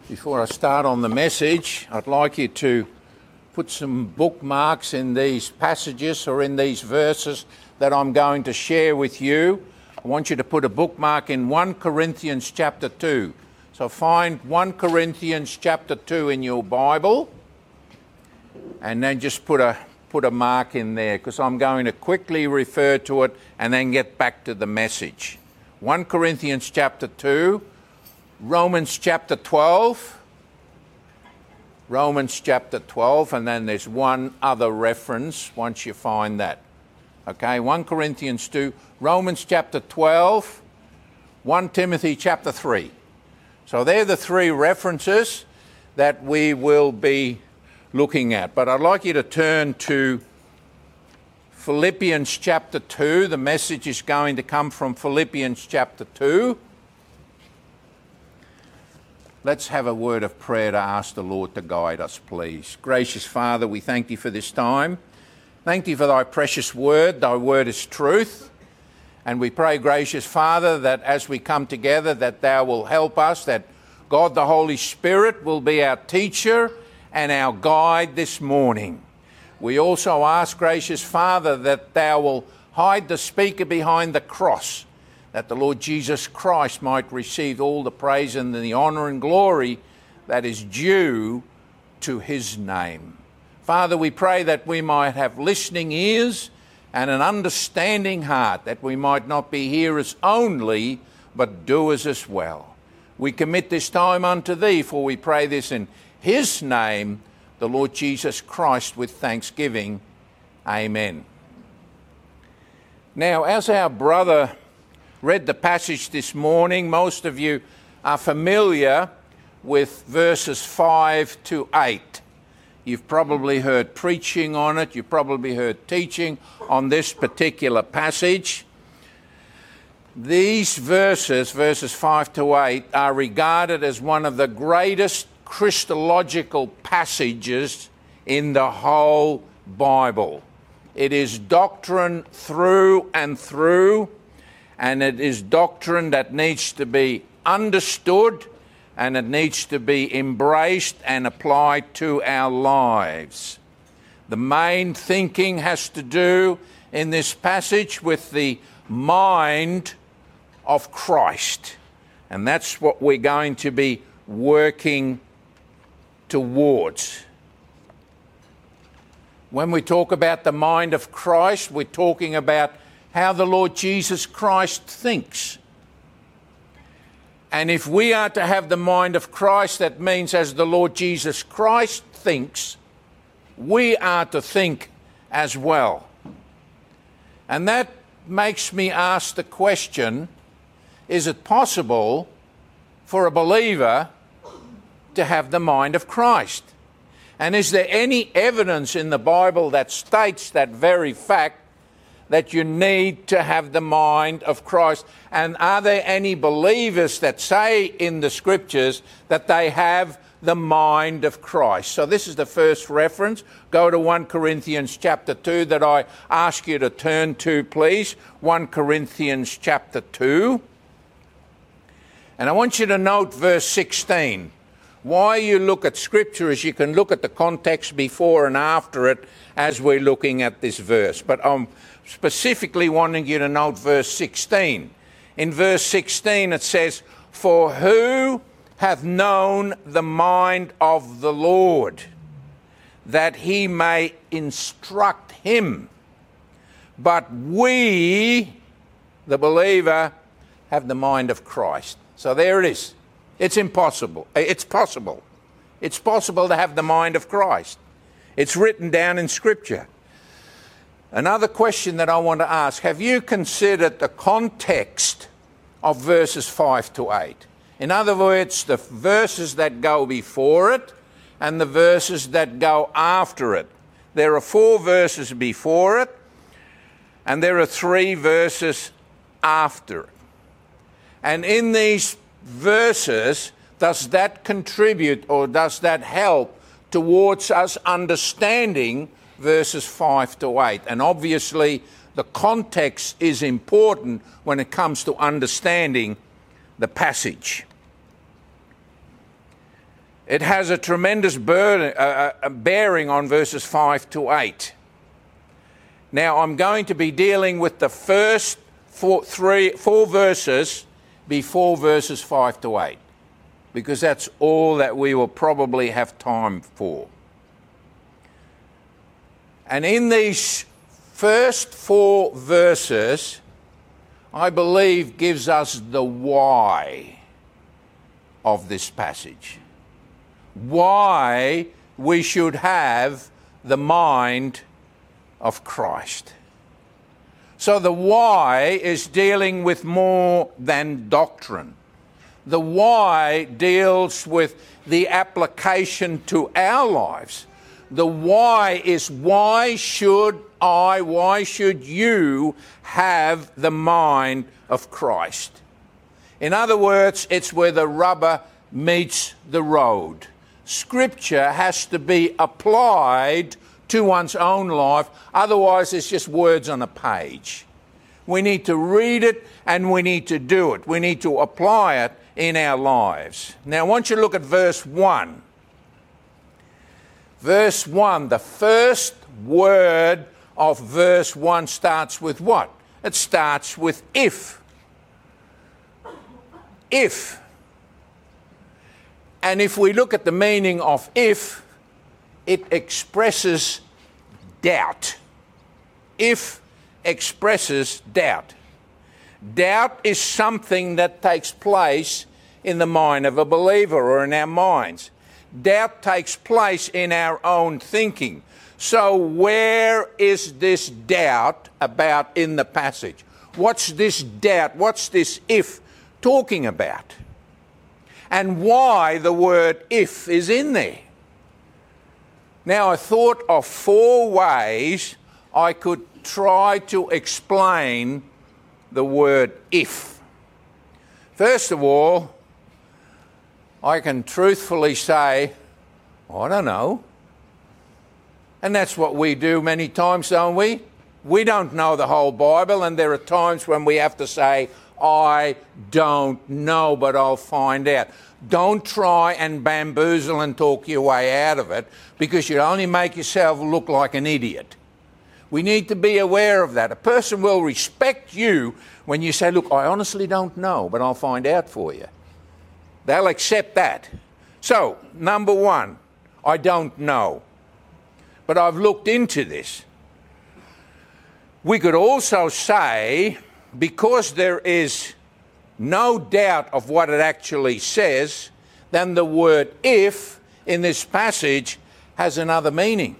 Before I start on the message, I'd like you to put some bookmarks in these passages or in these verses that I'm going to share with you. I want you to put a bookmark in 1 Corinthians chapter 2. So find 1 Corinthians chapter 2 in your Bible and then just put a mark in there, because I'm going to quickly refer to it and then get back to the message. 1 Corinthians chapter 2, Romans chapter 12, and then there's one other reference once you find that. Okay, 1 Corinthians 2, Romans chapter 12, 1 Timothy chapter 3. So they're the three references that we will be looking at. But I'd like you to turn to Philippians chapter 2. The message is going to come from Philippians chapter 2. Let's have a word of prayer to ask the Lord to guide us, please. Gracious Father, we thank Thee for this time. Thank Thee for Thy precious word. Thy word is truth. And we pray, gracious Father, that as we come together, that Thou will help us, that God the Holy Spirit will be our teacher and our guide this morning. We also ask, gracious Father, that Thou will hide the speaker behind the cross, that the Lord Jesus Christ might receive all the praise and the honour and glory that is due to His name. Father, we pray that we might have listening ears and an understanding heart, that we might not be hearers only, but doers as well. We commit this time unto Thee, for we pray this in His name, the Lord Jesus Christ, with thanksgiving. Amen. Now, as our brother read the passage this morning, most of you are familiar with verses 5 to 8. You've probably heard preaching on it. You've probably heard teaching on this particular passage. These verses 5 to 8, are regarded as one of the greatest Christological passages in the whole Bible. It is doctrine through and through, and it is doctrine that needs to be understood, and it needs to be embraced and applied to our lives. The main thinking has to do in this passage with the mind of Christ. And that's what we're going to be working towards. When we talk about the mind of Christ, we're talking about how the Lord Jesus Christ thinks. And if we are to have the mind of Christ, that means as the Lord Jesus Christ thinks, we are to think as well. And that makes me ask the question, is it possible for a believer to have the mind of Christ? And is there any evidence in the Bible that states that very fact, that you need to have the mind of Christ? And are there any believers that say in the Scriptures that they have the mind of Christ? So this is the first reference. Go to 1 Corinthians chapter 2 that I ask you to turn to, please. 1 Corinthians chapter 2. And I want you to note verse 16. Why you look at Scripture is you can look at the context before and after it as we're looking at this verse. But I'm specifically wanting you to note verse 16. In verse 16 it says, "For who hath known the mind of the Lord, that he may instruct him? But we," the believer, "have the mind of Christ." So there it is. It's impossible. It's possible. It's possible to have the mind of Christ. It's written down in Scripture. Another question that I want to ask, have you considered the context of verses 5 to 8? In other words, the verses that go before it and the verses that go after it. There are 4 verses before it and there are 3 verses after it. And in these verses, does that contribute or does that help towards us understanding verses 5 to 8? And obviously the context is important when it comes to understanding the passage. it has a tremendous bearing on verses 5 to 8. Now, I'm going to be dealing with the first four verses before verses 5 to 8, because that's all that we will probably have time for. And in these first 4 verses, I believe gives us the why of this passage. Why we should have the mind of Christ. So the why is dealing with more than doctrine. The why deals with the application to our lives. The why is why should you have the mind of Christ? In other words, it's where the rubber meets the road. Scripture has to be applied to one's own life, otherwise it's just words on a page. We need to read it and we need to do it. We need to apply it in our lives. Now I want you to look at verse 1. Verse 1, the first word of verse 1 starts with what? It starts with if. If. And if we look at the meaning of if, it expresses doubt. If expresses doubt. Doubt is something that takes place in the mind of a believer or in our minds. Doubt takes place in our own thinking. So where is this doubt about in the passage? What's this doubt? What's this if talking about? And why the word if is in there? Now I thought of 4 ways I could try to explain the word if. First of all, I can truthfully say, I don't know. And that's what we do many times, don't we? We don't know the whole Bible, and there are times when we have to say, I don't know, but I'll find out. Don't try and bamboozle and talk your way out of it, because you'll only make yourself look like an idiot. We need to be aware of that. A person will respect you when you say, look, I honestly don't know, but I'll find out for you. They'll accept that. So, number 1, I don't know, but I've looked into this. We could also say, because there is no doubt of what it actually says, then the word if in this passage has another meaning.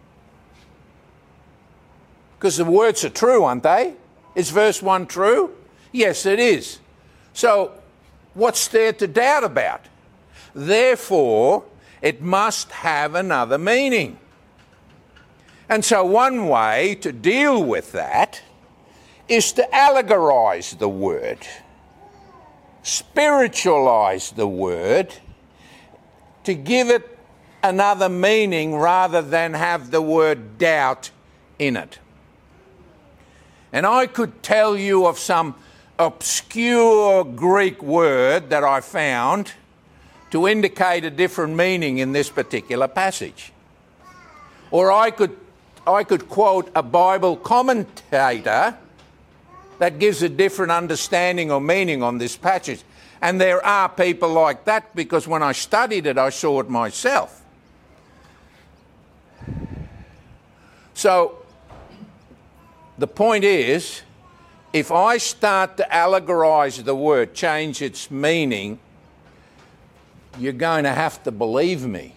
Because the words are true, aren't they? Is verse 1 true? Yes, it is. So, what's there to doubt about? Therefore, it must have another meaning. And so one way to deal with that is to allegorize the word, spiritualize the word, to give it another meaning rather than have the word doubt in it. And I could tell you of some obscure Greek word that I found to indicate a different meaning in this particular passage. Or I could quote a Bible commentator that gives a different understanding or meaning on this passage. And there are people like that, because when I studied it, I saw it myself. So, the point is, if I start to allegorize the word, change its meaning, you're going to have to believe me.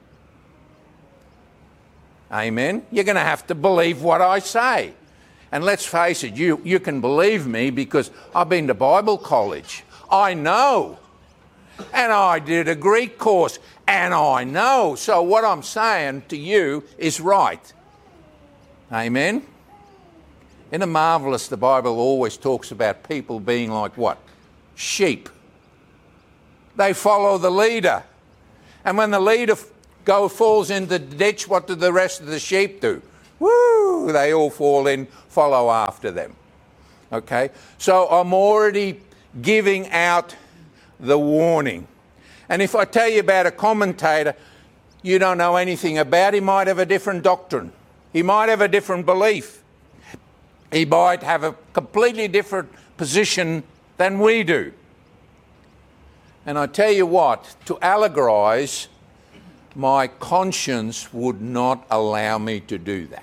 Amen? You're going to have to believe what I say. And let's face it, you can believe me because I've been to Bible college. I know. And I did a Greek course. And I know. So what I'm saying to you is right. Amen? In a Marvellous, the Bible always talks about people being like what? Sheep. They follow the leader. And when the leader falls in the ditch, what do the rest of the sheep do? Woo! They all fall in, follow after them. Okay? So I'm already giving out the warning. And if I tell you about a commentator you don't know anything about, he might have a different doctrine. He might have a different belief. He might have a completely different position than we do. And I tell you what, to allegorize, my conscience would not allow me to do that.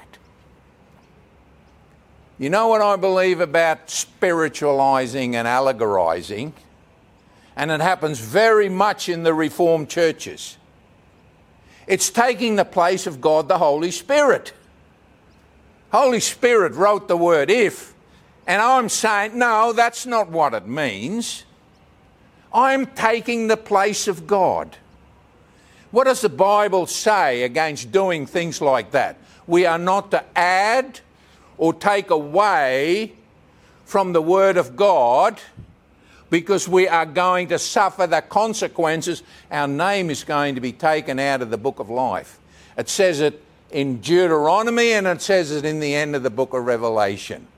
You know what I believe about spiritualizing and allegorizing? And it happens very much in the Reformed churches. It's taking the place of God the Holy Spirit. Holy Spirit wrote the word if, and I'm saying, no, that's not what it means. I'm taking the place of God. What does the Bible say against doing things like that? We are not to add or take away from the Word of God, because we are going to suffer the consequences. Our name is going to be taken out of the book of life. It says it in Deuteronomy, and it says it in the end of the book of Revelation.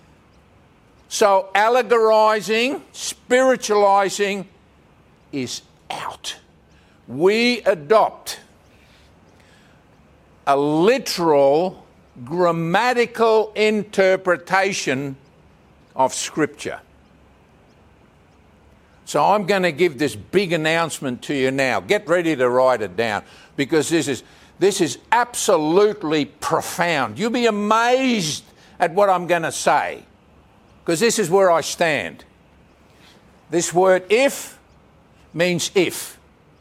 So allegorizing, spiritualizing is out. We adopt a literal, grammatical interpretation of Scripture. So I'm going to give this big announcement to you now. Get ready to write it down, because this is absolutely profound. You'll be amazed at what I'm going to say, because this is where I stand. This word if means if.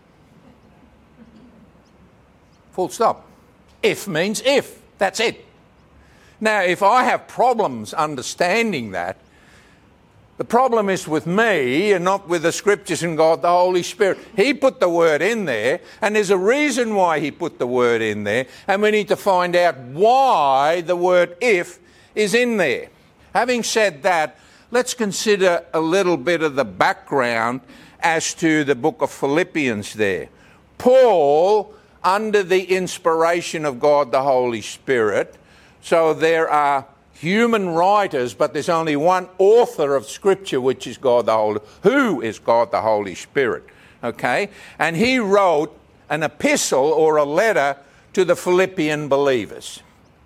Full stop. If means if. That's it. Now, if I have problems understanding that, the problem is with me and not with the Scriptures and God, the Holy Spirit. He put the word in there, and there's a reason why he put the word in there, and we need to find out why the word if is in there. Having said that, let's consider a little bit of the background as to the book of Philippians there. Paul, under the inspiration of God, the Holy Spirit, so there are human writers, but there's only one author of Scripture, which is God the Holy, who is God the Holy Spirit. Okay? And he wrote an epistle or a letter to the Philippian believers.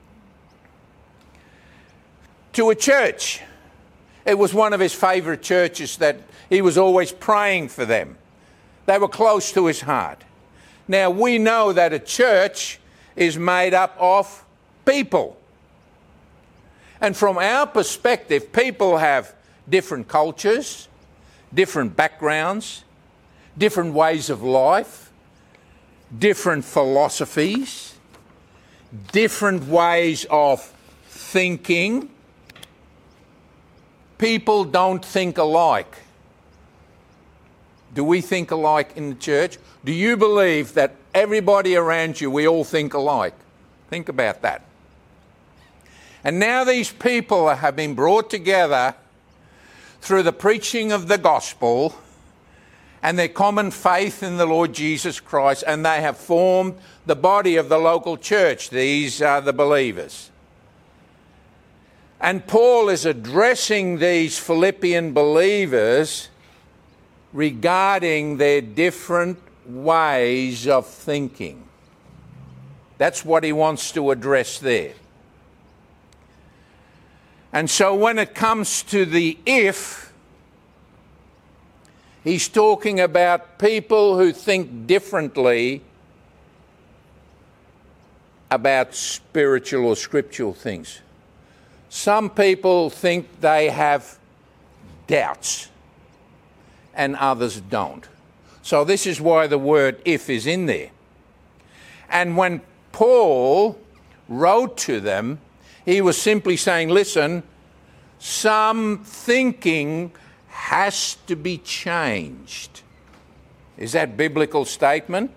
To a church. It was one of his favourite churches that he was always praying for them. They were close to his heart. Now, we know that a church is made up of people. And from our perspective, people have different cultures, different backgrounds, different ways of life, different philosophies, different ways of thinking. People don't think alike. Do we think alike in the church? Do you believe that everybody around you, we all think alike? Think about that. And now these people have been brought together through the preaching of the gospel and their common faith in the Lord Jesus Christ, and they have formed the body of the local church. These are the believers. And Paul is addressing these Philippian believers regarding their different ways of thinking. That's what he wants to address there. And so when it comes to the if, he's talking about people who think differently about spiritual or scriptural things. Some people think they have doubts and others don't. So this is why the word if is in there. And when Paul wrote to them, he was simply saying, listen, some thinking has to be changed. Is that a biblical statement?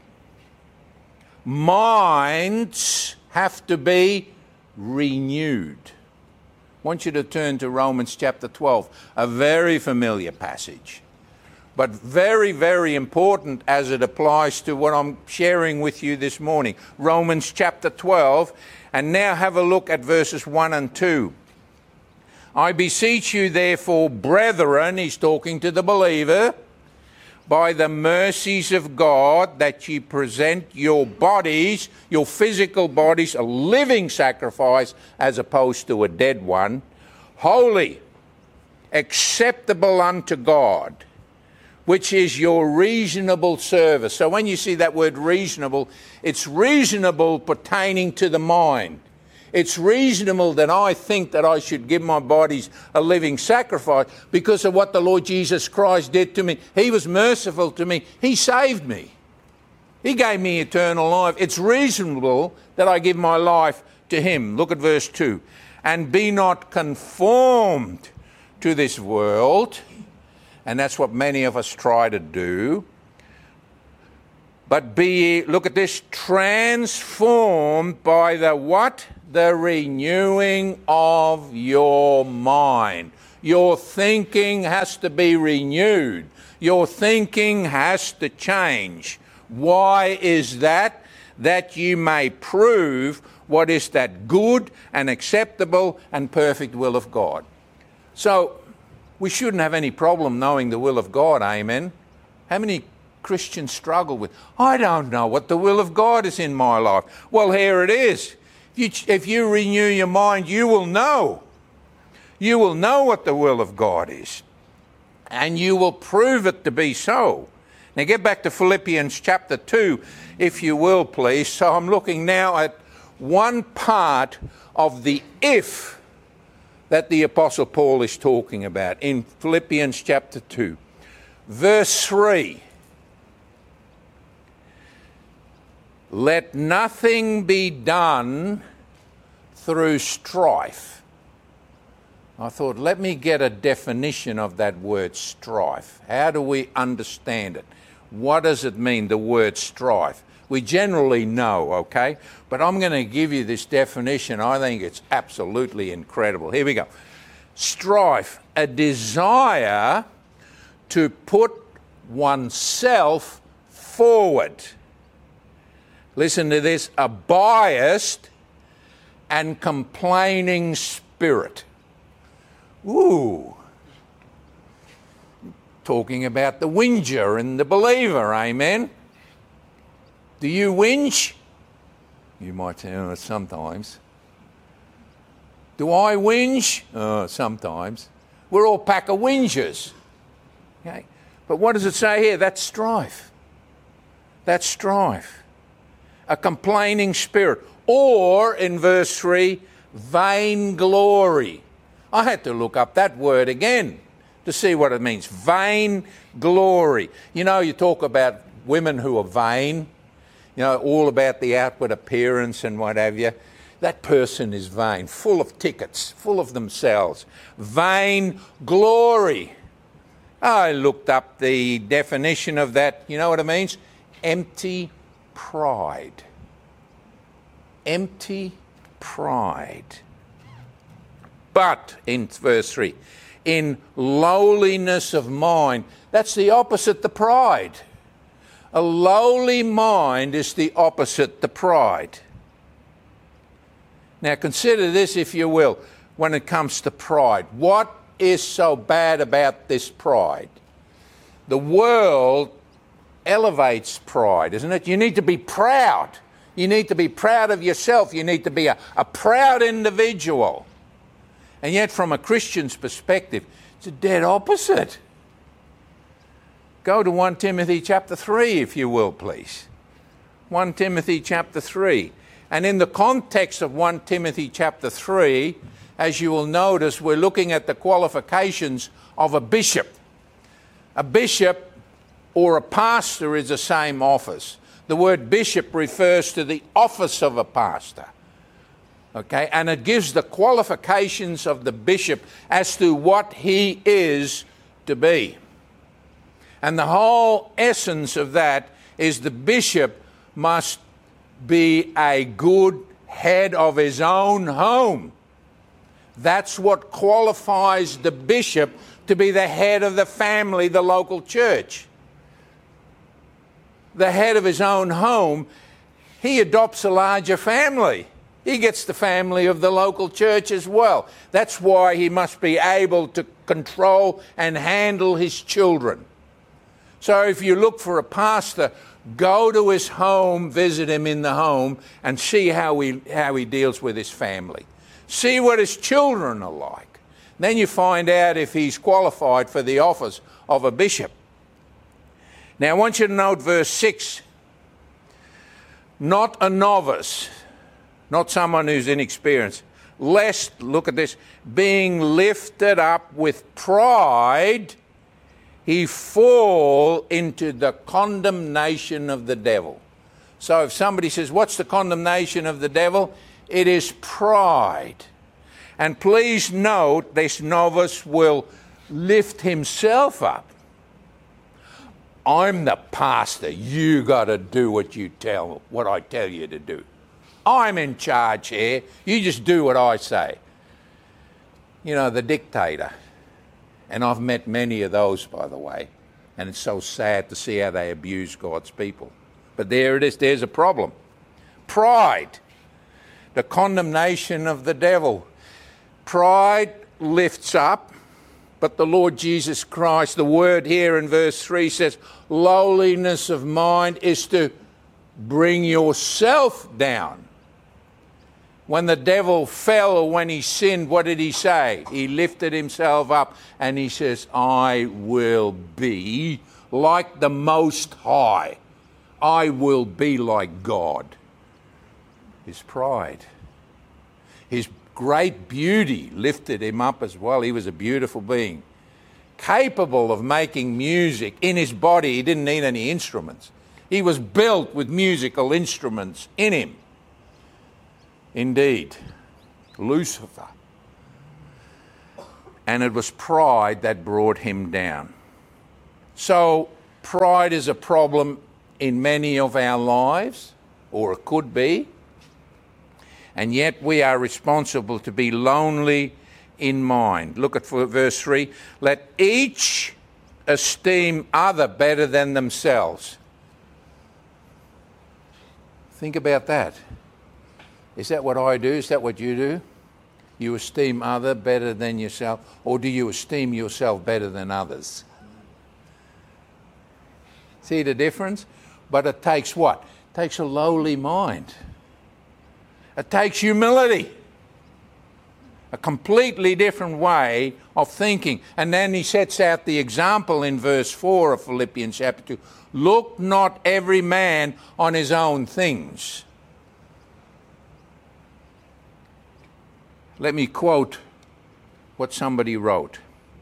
Minds have to be renewed. I want you to turn to Romans chapter 12, a very familiar passage, but very, very important as it applies to what I'm sharing with you this morning. Romans chapter 12, and now have a look at verses 1 and 2. I beseech you, therefore, brethren, he's talking to the believer, by the mercies of God, that ye present your bodies, your physical bodies, a living sacrifice as opposed to a dead one, holy, acceptable unto God, which is your reasonable service. So when you see that word reasonable, it's reasonable pertaining to the mind. It's reasonable that I think that I should give my bodies a living sacrifice because of what the Lord Jesus Christ did to me. He was merciful to me. He saved me. He gave me eternal life. It's reasonable that I give my life to Him. Look at verse 2. And be not conformed to this world. And that's what many of us try to do. But be ye, look at this, transformed by the what? The renewing of your mind. Your thinking has to be renewed. Your thinking has to change. Why is that? That you may prove what is that good and acceptable and perfect will of God. So, we shouldn't have any problem knowing the will of God, amen? How many Christians struggle with, I don't know what the will of God is in my life. Well, here it is. If you renew your mind, you will know. You will know what the will of God is. And you will prove it to be so. Now get back to Philippians chapter 2, if you will, please. So I'm looking now at one part of the if that the Apostle Paul is talking about in Philippians chapter 2. Verse 3. Let nothing be done through strife. I thought, let me get a definition of that word strife. How do we understand it? What does it mean, the word strife? We generally know, okay? But I'm going to give you this definition. I think it's absolutely incredible. Here we go. Strife, a desire to put oneself forward. Listen to this, a biased and complaining spirit. Ooh. Talking about the whinger and the believer, amen? Do you whinge? You might say, oh, sometimes. Do I whinge? Oh, sometimes. We're all a pack of whingers. Okay? But what does it say here? That's strife. That's strife. A complaining spirit. Or, in verse 3, vainglory. I had to look up that word again to see what it means. Vainglory. You know, you talk about women who are vain, you know, all about the outward appearance and what have you. That person is vain, full of tickets, full of themselves. Vainglory. I looked up the definition of that. You know what it means? Empty pride. Empty pride. But, in verse 3, in lowliness of mind. That's the opposite to pride. A lowly mind is the opposite to pride. Now consider this, if you will, when it comes to pride. What is so bad about this pride? The world elevates pride, isn't it? You need to be proud. You need to be proud of yourself. You need to be a proud individual. And yet from a Christian's perspective, it's a dead opposite. Go to 1 Timothy chapter 3, if you will, please. 1 Timothy chapter 3. And in the context of 1 Timothy chapter 3, as you will notice, we're looking at the qualifications of a bishop. A bishop or a pastor is the same office. The word bishop refers to the office of a pastor. Okay, and it gives the qualifications of the bishop as to what he is to be. And the whole essence of that is the bishop must be a good head of his own home. That's what qualifies the bishop to be the head of the family, the local church. The head of his own home, he adopts a larger family. He gets the family of the local church as well. That's why he must be able to control and handle his children. So if you look for a pastor, go to his home, visit him in the home, and see how he deals with his family. See what his children are like. Then you find out if he's qualified for the office of a bishop. Now I want you to note verse 6. Not a novice, not someone who's inexperienced, lest, look at this, being lifted up with pride, he fall into the condemnation of the devil. So if somebody says, what's the condemnation of the devil? It is pride. And please note, this novice will lift himself up. I'm the pastor. You got to do what I tell you to do. I'm in charge here. You just do what I say. You know, the dictator. And I've met many of those, by the way. And it's so sad to see how they abuse God's people. But there it is. There's a problem. Pride. The condemnation of the devil. Pride lifts up. But the Lord Jesus Christ, the word here in verse 3 says, lowliness of mind is to bring yourself down. When the devil fell or when he sinned, what did he say? He lifted himself up and he says, I will be like the Most High. I will be like God. His pride. His great beauty lifted him up as well. He was a beautiful being, capable of making music in his body. He didn't need any instruments. He was built with musical instruments in him. Indeed, Lucifer. And it was pride that brought him down. So pride is a problem in many of our lives, or it could be. And yet we are responsible to be lonely in mind. Look at verse 3. Let each esteem other better than themselves. Think about that. Is that what I do? Is that what you do? You esteem other better than yourself? Or do you esteem yourself better than others? See the difference? But it takes what? It takes a lowly mind. It takes humility. A completely different way of thinking. And then he sets out the example in verse 4 of Philippians chapter 2. Look not every man on his own things. Let me quote what somebody wrote.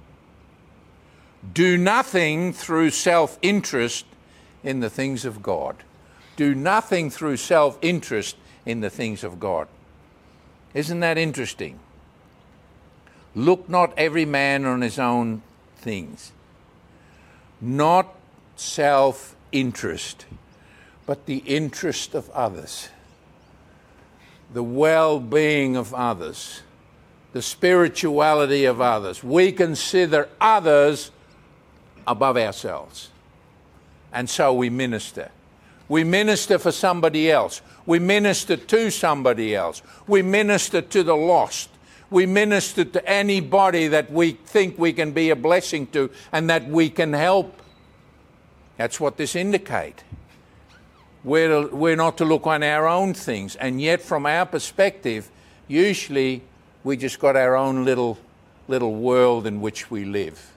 Do nothing through self-interest in the things of God. Do nothing through self-interest in the things of God. Isn't that interesting? Look not every man on his own things. Not self-interest, but the interest of others. The well-being of others. The spirituality of others. We consider others above ourselves. And so we minister. We minister for somebody else. We minister to somebody else. We minister to the lost. We minister to anybody that we think we can be a blessing to and that we can help. That's what this indicates. We're not to look on our own things. And yet from our perspective, usually we just got our own little world in which we live.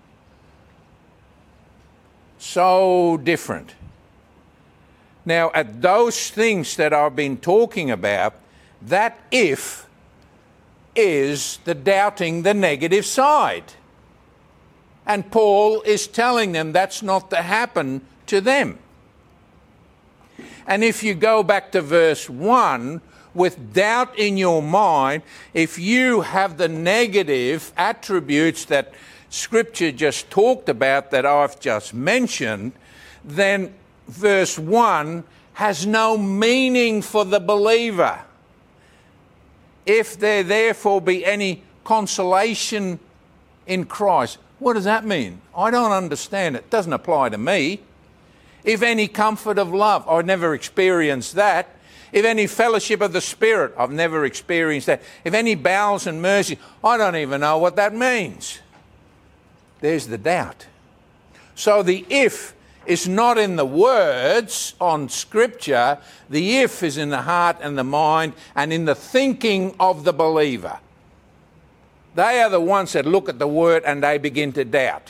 So different. Now, at those things that I've been talking about, that if is the doubting the negative side. And Paul is telling them that's not to happen to them. And if you go back to verse 1, with doubt in your mind, if you have the negative attributes that Scripture just talked about, that I've just mentioned, then verse 1 has no meaning for the believer. If there therefore be any consolation in Christ. What does that mean? I don't understand it. It doesn't apply to me. If any comfort of love, I've never experienced that. If any fellowship of the Spirit, I've never experienced that. If any bowels and mercy, I don't even know what that means. There's the doubt. So the if is not in the words on Scripture. The if is in the heart and the mind and in the thinking of the believer. They are the ones that look at the word and they begin to doubt.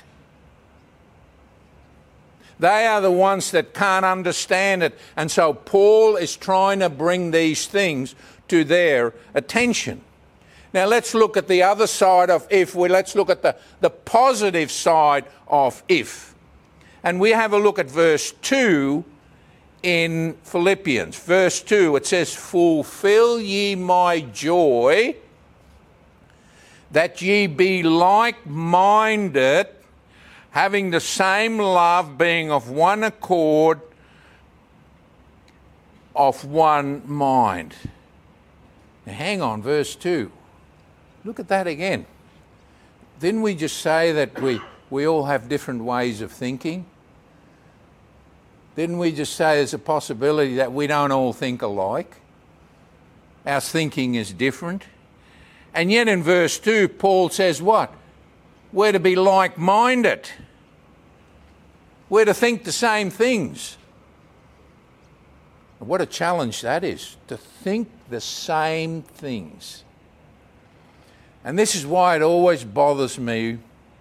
They are the ones that can't understand it. And so Paul is trying to bring these things to their attention. Now let's look at the other side of if. Let's look at the positive side of if. And we have a look at verse 2 in Philippians. Verse 2, it says, "Fulfill ye my joy, that ye be like-minded, having the same love, being of one accord, of one mind." Now hang on, verse 2. Look at that again. Didn't we just say that we all have different ways of thinking? Didn't we just say there's a possibility that we don't all think alike? Our thinking is different. And yet in verse 2, Paul says what? We're to be like-minded. We're to think the same things. What a challenge that is, to think the same things. And this is why it always bothers me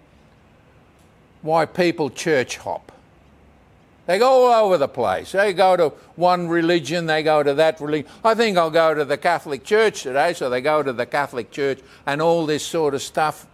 why people church hop. They go all over the place. They go to one religion, they go to that religion. I think I'll go to the Catholic Church today, so they go to the Catholic Church and all this sort of stuff.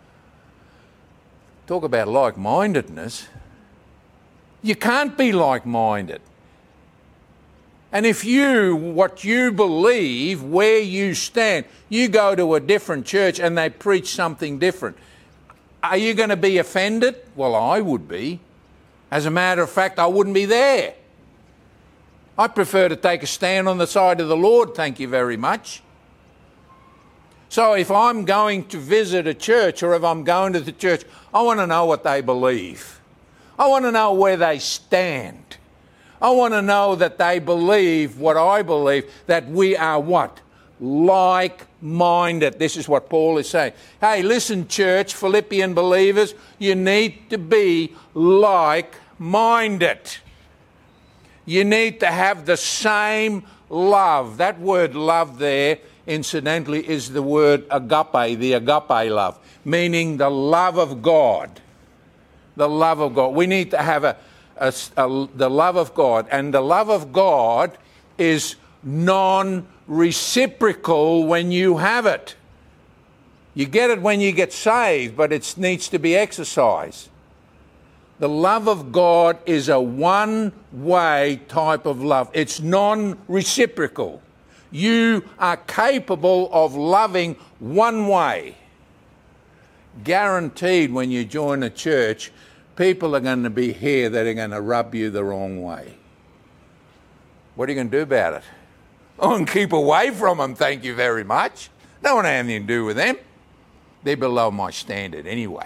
Talk about like-mindedness. You can't be like-minded. And if what you believe, where you stand, you go to a different church and they preach something different, are you going to be offended? Well, I would be. As a matter of fact, I wouldn't be there. I prefer to take a stand on the side of the Lord, thank you very much. So if I'm going to visit a church or if I'm going to the church, I want to know what they believe. I want to know where they stand. I want to know that they believe what I believe, that we are what? Like-minded. This is what Paul is saying. Hey, listen, church, Philippian believers, you need to be like-minded. You need to have the same love. That word love there, incidentally, is the word agape, the agape love, meaning the love of God. The love of God. We need to have the love of God. And the love of God is non-reciprocal when you have it. You get it when you get saved, but it needs to be exercised. The love of God is a one-way type of love. It's non-reciprocal. You are capable of loving one way. Guaranteed when you join a church, people are going to be here that are going to rub you the wrong way. What are you going to do about it? Oh, and keep away from them, thank you very much. Don't want anything to do with them. They're below my standard anyway.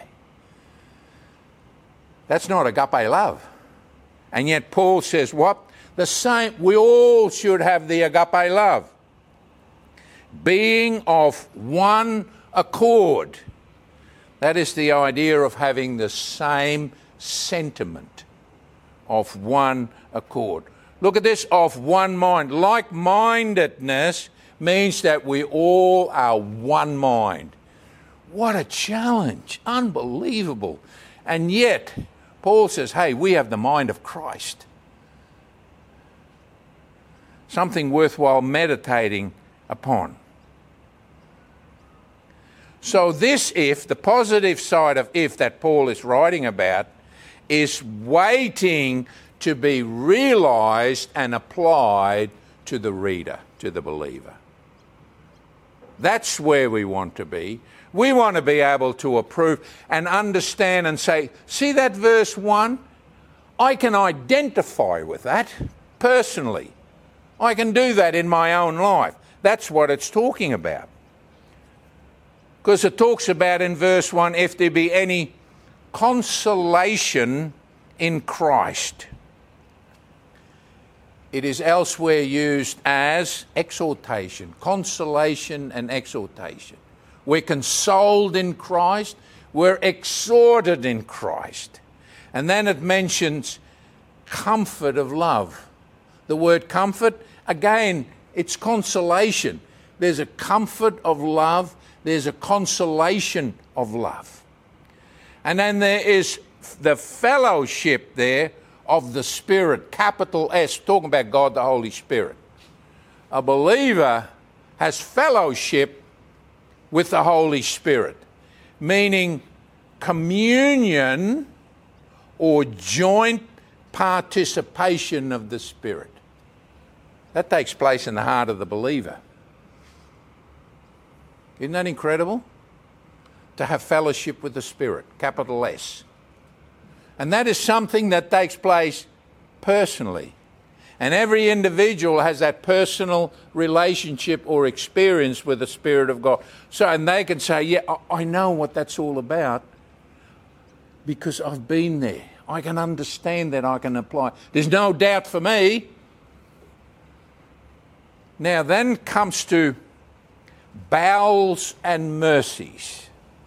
That's not agape love. And yet Paul says what? The same, we all should have the agape love. Being of one accord. That is the idea of having the same sentiment, of one accord. Look at this, of one mind. Like-mindedness means that we all are one mind. What a challenge. Unbelievable. And yet, Paul says, hey, we have the mind of Christ. Something worthwhile meditating upon. So this if, the positive side of if that Paul is writing about, is waiting to be realised and applied to the reader, to the believer. That's where we want to be. We want to be able to approve and understand and say, see that verse 1? I can identify with that personally. I can do that in my own life. That's what it's talking about. Because it talks about in verse 1, if there be any consolation in Christ. It is elsewhere used as exhortation, consolation and exhortation. We're consoled in Christ, we're exhorted in Christ. And then it mentions comfort of love. The word comfort, again, it's consolation. There's a comfort of love. There's a consolation of love. And then there is the fellowship there of the Spirit, capital S, talking about God the Holy Spirit. A believer has fellowship with the Holy Spirit, meaning communion or joint participation of the Spirit. That takes place in the heart of the believer. Isn't that incredible? To have fellowship with the Spirit, capital S. And that is something that takes place personally. And every individual has that personal relationship or experience with the Spirit of God. So, and they can say, yeah, I know what that's all about because I've been there. I can understand that, I can apply. There's no doubt for me. Now then comes to bowels and mercies.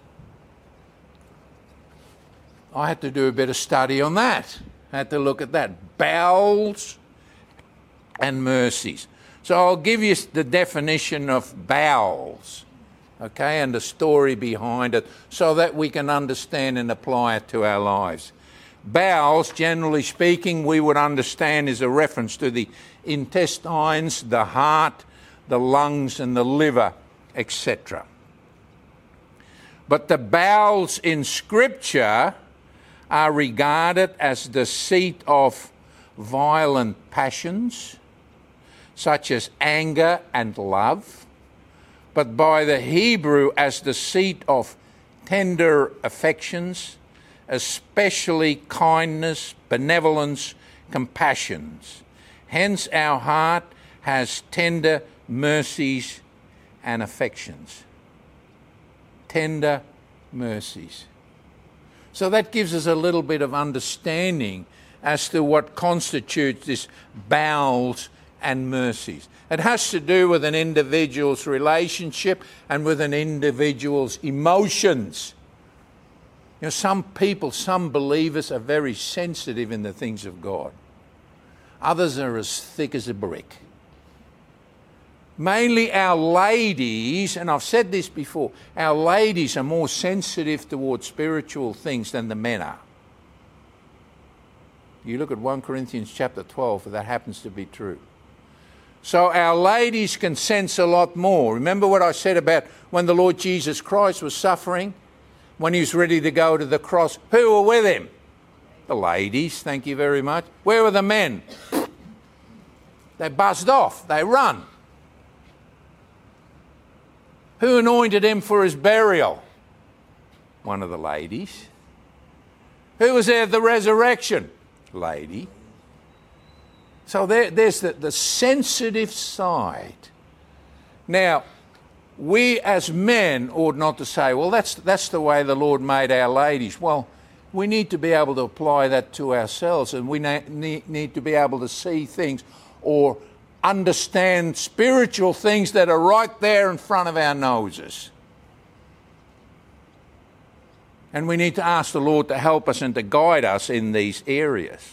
I had to do a bit of study on that. I had to look at that. Bowels and mercies. So I'll give you the definition of bowels, okay, and the story behind it so that we can understand and apply it to our lives. Bowels, generally speaking, we would understand is a reference to the intestines, the heart, the lungs and the liver, etc. But the bowels in Scripture are regarded as the seat of violent passions, such as anger and love, but by the Hebrew as the seat of tender affections, especially kindness, benevolence, compassions. Hence our heart has tender mercies and affections. Tender mercies. So that gives us a little bit of understanding as to what constitutes this bowels and mercies. It has to do with an individual's relationship and with an individual's emotions. You know, some people, some believers are very sensitive in the things of God. Others are as thick as a brick. Mainly our ladies, and I've said this before, our ladies are more sensitive towards spiritual things than the men are. You look at 1 Corinthians chapter 12, that happens to be true. So our ladies can sense a lot more. Remember what I said about when the Lord Jesus Christ was suffering? When he was ready to go to the cross, who were with him? The ladies, thank you very much. Where were the men? They buzzed off, they run. Who anointed him for his burial? One of the ladies. Who was there at the resurrection? Lady. So there's the sensitive side. Now, we as men ought not to say, well, that's the way the Lord made our ladies. Well, we need to be able to apply that to ourselves, and we need to be able to see things or understand spiritual things that are right there in front of our noses. And we need to ask the Lord to help us and to guide us in these areas.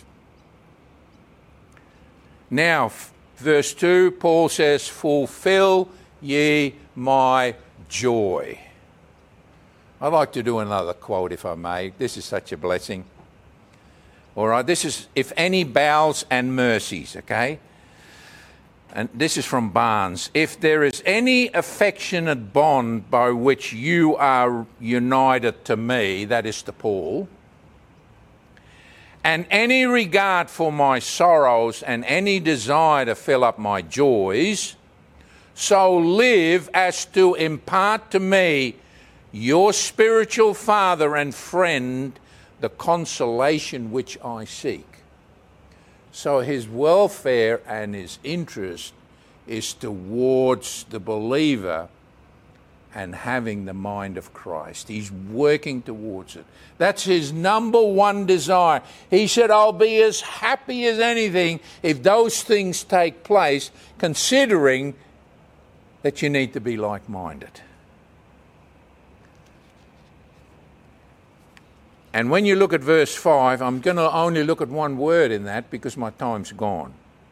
Now, verse 2, Paul says, fulfill ye my joy. I'd like to do another quote, if I may. This is such a blessing. All right, this is, if any bowels and mercies, okay? And this is from Barnes. If there is any affectionate bond by which you are united to me, that is to Paul, and any regard for my sorrows and any desire to fill up my joys, so live as to impart to me, your spiritual father and friend, the consolation which I seek. So his welfare and his interest is towards the believer and having the mind of Christ. He's working towards it. That's his number one desire. He said, I'll be as happy as anything if those things take place, considering that you need to be like-minded. And when you look at verse 5, I'm going to only look at one word in that because my time's gone.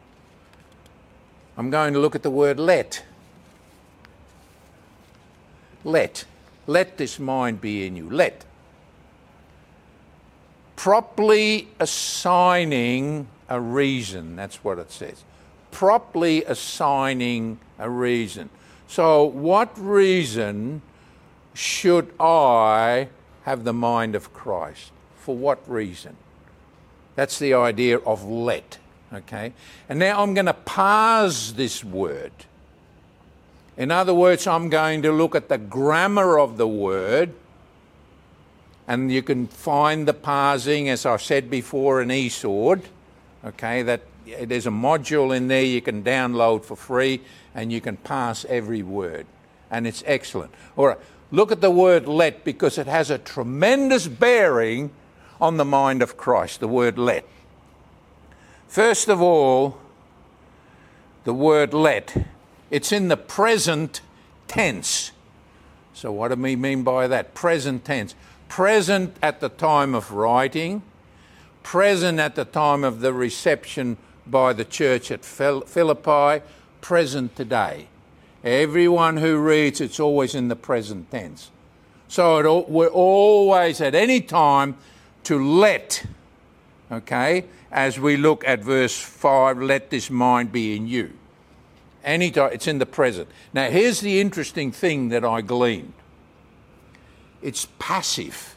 I'm going to look at the word let. Let. Let this mind be in you. Let. Properly assigning a reason. That's what it says. Properly assigning a reason. So what reason should I have the mind of Christ? For what reason? That's the idea of let. Okay? And now I'm going to parse this word. In other words, I'm going to look at the grammar of the word, and you can find the parsing, as I said before, in eSword. Okay, that there's a module in there you can download for free, and you can parse every word, and it's excellent. All right, look at the word let, because it has a tremendous bearing on the mind of Christ, the word let. First of all, the word let. It's in the present tense. So what do we mean by that? Present tense. Present at the time of writing, present at the time of the reception by the church at Philippi, present today. Everyone who reads, it's always in the present tense. So we're always at any time to let, okay, as we look at verse 5, let this mind be in you. Anytime, it's in the present. Now, here's the interesting thing that I gleaned. It's passive.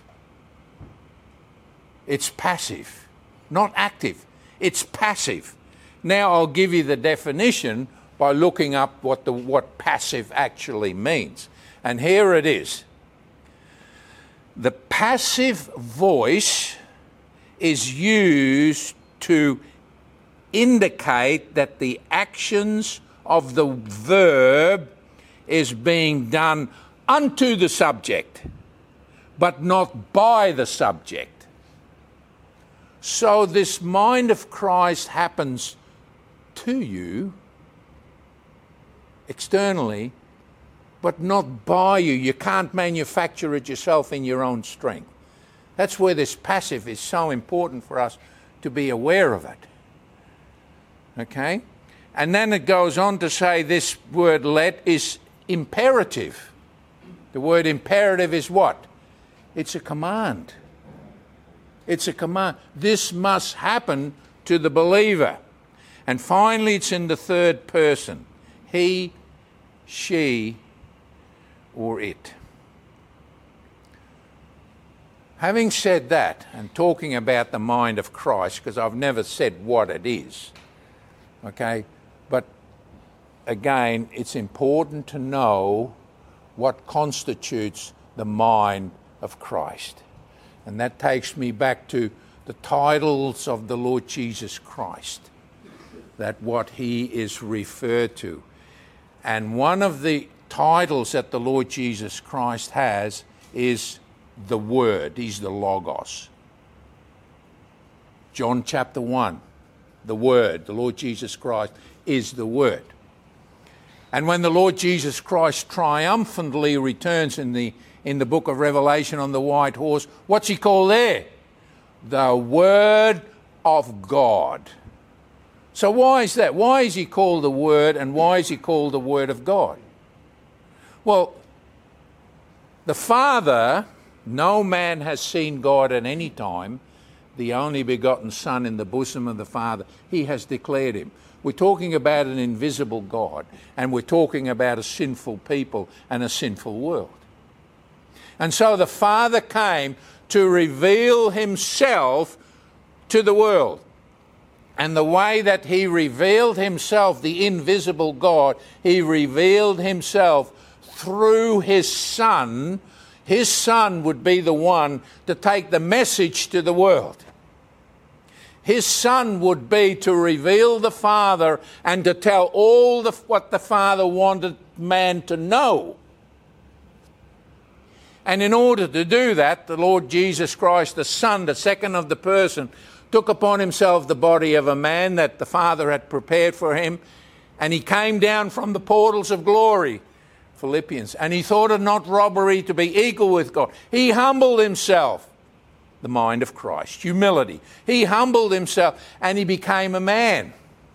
It's passive, not active. It's passive. Now, I'll give you the definition by looking up what passive actually means. And here it is. The passive voice is used to indicate that the actions of the verb is being done unto the subject, but not by the subject. So this mind of Christ happens to you externally, but not by you. You can't manufacture it yourself in your own strength. That's where this passive is so important for us to be aware of it. Okay? And then it goes on to say this word let is imperative. The word imperative is what? It's a command. It's a command. This must happen to the believer. And finally, it's in the third person. He, she, or it. Having said that, and talking about the mind of Christ, because I've never said what it is, okay? But again, it's important to know what constitutes the mind of Christ. And that takes me back to the titles of the Lord Jesus Christ, that what he is referred to. And one of the titles that the Lord Jesus Christ has is the Word. He's the Logos. John chapter 1, the Word, the Lord Jesus Christ is the Word. And when the Lord Jesus Christ triumphantly returns in the book of Revelation on the white horse, what's he called there? The Word of God. So why is that? Why is he called the Word, and why is he called the Word of God? Well, the Father, no man has seen God at any time, the only begotten Son in the bosom of the Father, he has declared him. We're talking about an invisible God, and we're talking about a sinful people and a sinful world. And so the Father came to reveal himself to the world. And the way that he revealed himself, the invisible God, he revealed himself through his Son. His Son would be the one to take the message to the world. His Son would be to reveal the Father and to tell all what the Father wanted man to know. And in order to do that, the Lord Jesus Christ, the Son, the second of the person, took upon himself the body of a man that the Father had prepared for him, and he came down from the portals of glory, Philippians, and he thought it not robbery to be equal with God. He humbled himself. the mind of Christ. Humility. He humbled himself and he became a man.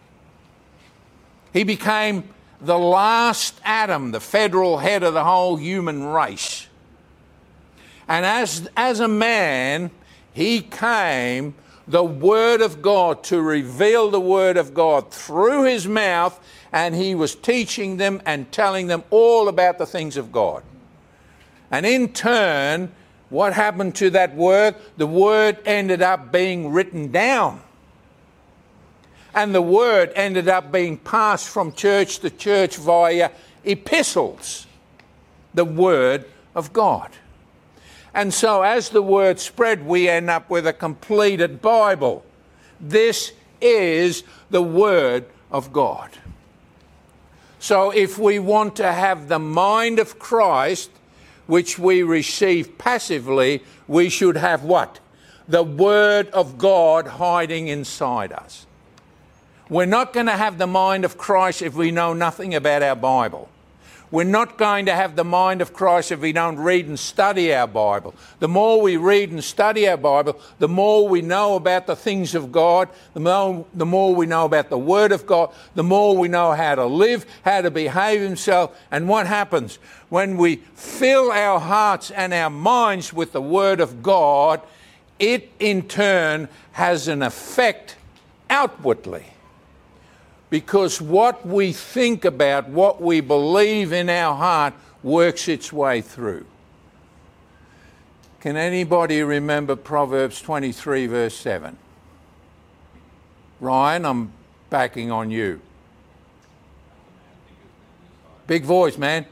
He became the last Adam, the federal head of the whole human race. And as a man, he came the Word of God to reveal the Word of God through his mouth, and he was teaching them and telling them all about the things of God. And in turn, what happened to that Word? The Word ended up being written down. And the Word ended up being passed from church to church via epistles. The Word of God. And so as the Word spread, we end up with a completed Bible. This is the Word of God. So if we want to have the mind of Christ, which we receive passively, we should have what? The Word of God hiding inside us. We're not going to have the mind of Christ if we know nothing about our Bible. We're not going to have the mind of Christ if we don't read and study our Bible. The more we read and study our Bible, the more we know about the things of God, the more we know about the Word of God, the more we know how to live, how to behave himself. And what happens? When we fill our hearts and our minds with the Word of God, it in turn has an effect outwardly. Because what we think about, what we believe in our heart, works its way through. Can anybody remember Proverbs 23 verse 7? Ryan, I'm backing on you. Big voice, man.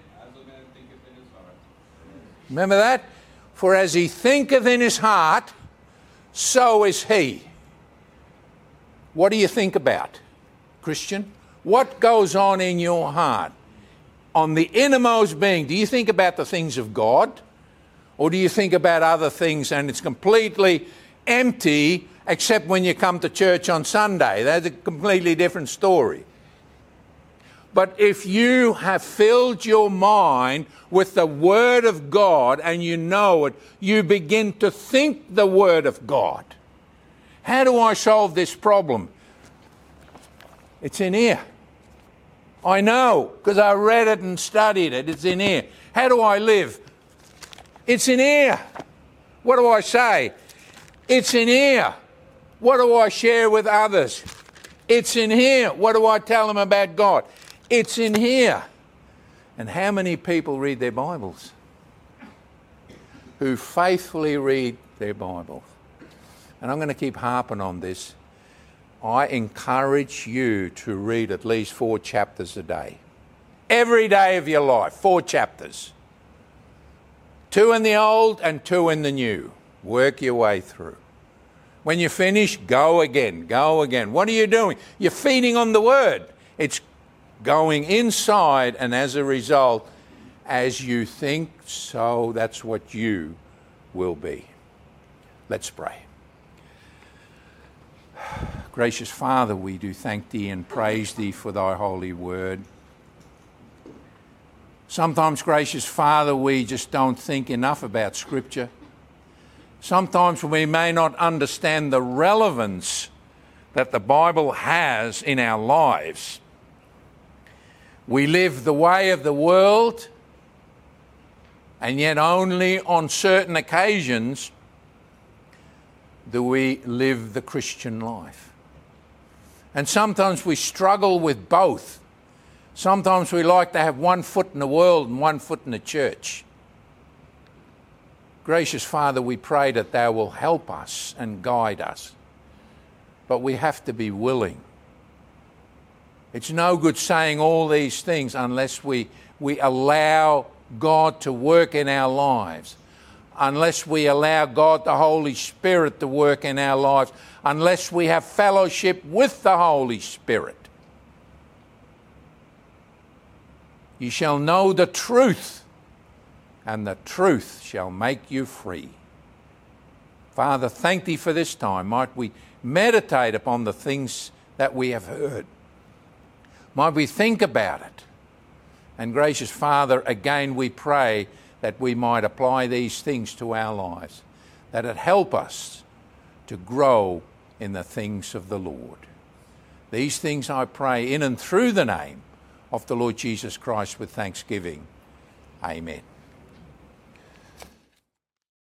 Remember that? For as he thinketh in his heart, so is he. What do you think about, Christian? What goes on in your heart? On the innermost being, do you think about the things of God? Or do you think about other things and it's completely empty except when you come to church on Sunday? That's a completely different story. But if you have filled your mind with the Word of God and you know it, you begin to think the Word of God. How do I solve this problem? It's in here. I know, because I read it and studied it. It's in here. How do I live? It's in here. What do I say? It's in here. What do I share with others? It's in here. What do I tell them about God? It's in here. And how many people read their Bibles? Who faithfully read their Bibles? And I'm going to keep harping on this. I encourage you to read at least 4 chapters a day. Every day of your life, 4 chapters. 2 in the old and 2 in the new. Work your way through. When you finish, go again, go again. What are you doing? You're feeding on the Word. It's going inside, and as a result, as you think, so that's what you will be. Let's pray. Gracious Father, we do thank Thee and praise Thee for Thy holy Word. Sometimes, gracious Father, we just don't think enough about Scripture. Sometimes we may not understand the relevance that the Bible has in our lives. We live the way of the world, and yet only on certain occasions do we live the Christian life. And sometimes we struggle with both. Sometimes we like to have one foot in the world and one foot in the church. Gracious Father, we pray that Thou will help us and guide us. But we have to be willing. It's no good saying all these things unless we allow God to work in our lives. Unless we allow God, the Holy Spirit, to work in our lives. Unless we have fellowship with the Holy Spirit. You shall know the truth, and the truth shall make you free. Father, thank Thee for this time. Might we meditate upon the things that we have heard. Might we think about it. And gracious Father, again we pray that we might apply these things to our lives. that it help us to grow in the things of the Lord. These things I pray in and through the name of the Lord Jesus Christ with thanksgiving. Amen.